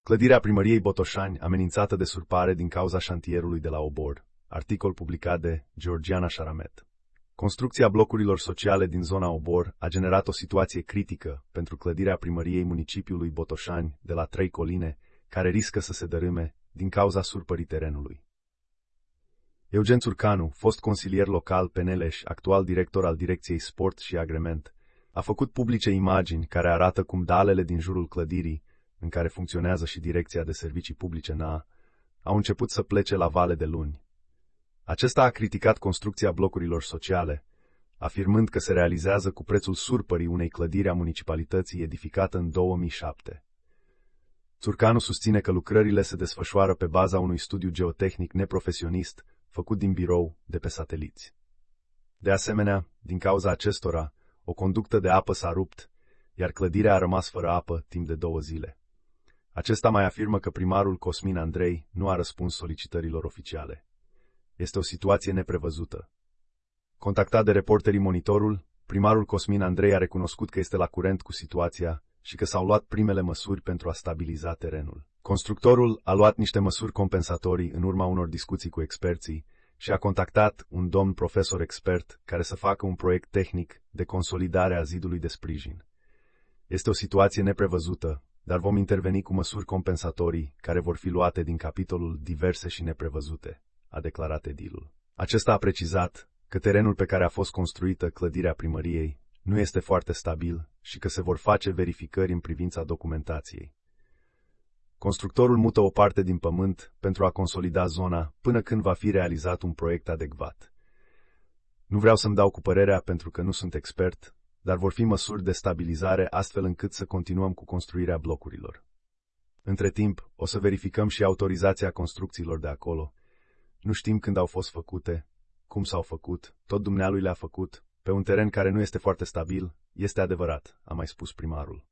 Clădirea primăriei Botoșani amenințată de surpare din cauza șantierului de la Obor. Articol publicat de Georgiana Șaramet. Construcția blocurilor sociale din zona Obor a generat o situație critică pentru clădirea primăriei municipiului Botoșani de la Trei Coline, care riscă să se dărâme din cauza surpării terenului. Eugen Țurcanu, fost consilier local pe Neleș, actual director al Direcției Sport și Agrement, a făcut publice imagini care arată cum dalele din jurul clădirii, în care funcționează și Direcția de Servicii Publice NA, au început să plece la vale de luni. Acesta a criticat construcția blocurilor sociale, afirmând că se realizează cu prețul surpării unei clădiri a municipalității edificată în 2007. Țurcanu susține că lucrările se desfășoară pe baza unui studiu geotehnic neprofesionist făcut din birou de pe sateliți. De asemenea, din cauza acestora, o conductă de apă s-a rupt, iar clădirea a rămas fără apă timp de 2 zile. Acesta mai afirmă că primarul Cosmin Andrei nu a răspuns solicitărilor oficiale. Este o situație neprevăzută. Contactat de reporterii Monitorul, primarul Cosmin Andrei a recunoscut că este la curent cu situația și că s-au luat primele măsuri pentru a stabiliza terenul. Constructorul a luat niște măsuri compensatorii în urma unor discuții cu experții și a contactat un domn profesor expert care să facă un proiect tehnic de consolidare a zidului de sprijin. Este o situație neprevăzută, dar vom interveni cu măsuri compensatorii care vor fi luate din capitolul diverse și neprevăzute, a declarat edilul. Acesta a precizat că terenul pe care a fost construită clădirea primăriei nu este foarte stabil și că se vor face verificări în privința documentației. Constructorul mută o parte din pământ pentru a consolida zona până când va fi realizat un proiect adecvat. Nu vreau să-mi dau cu părerea pentru că nu sunt expert, dar vor fi măsuri de stabilizare astfel încât să continuăm cu construirea blocurilor. Între timp, o să verificăm și autorizația construcțiilor de acolo. Nu știm când au fost făcute, cum s-au făcut, tot dumnealui le-a făcut, pe un teren care nu este foarte stabil, este adevărat, a mai spus primarul.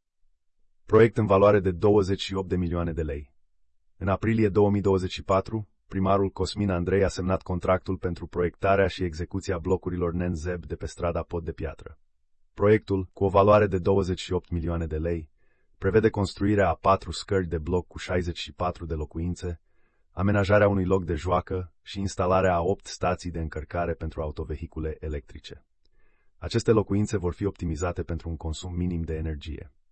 Proiect în valoare de 28 de milioane de lei. În aprilie 2024, primarul Cosmin Andrei a semnat contractul pentru proiectarea și execuția blocurilor NEN-ZEB de pe strada Pod de Piatră. Proiectul, cu o valoare de 28 milioane de lei, prevede construirea a 4 scări de bloc cu 64 de locuințe, amenajarea unui loc de joacă și instalarea a 8 stații de încărcare pentru autovehicule electrice. Aceste locuințe vor fi optimizate pentru un consum minim de energie.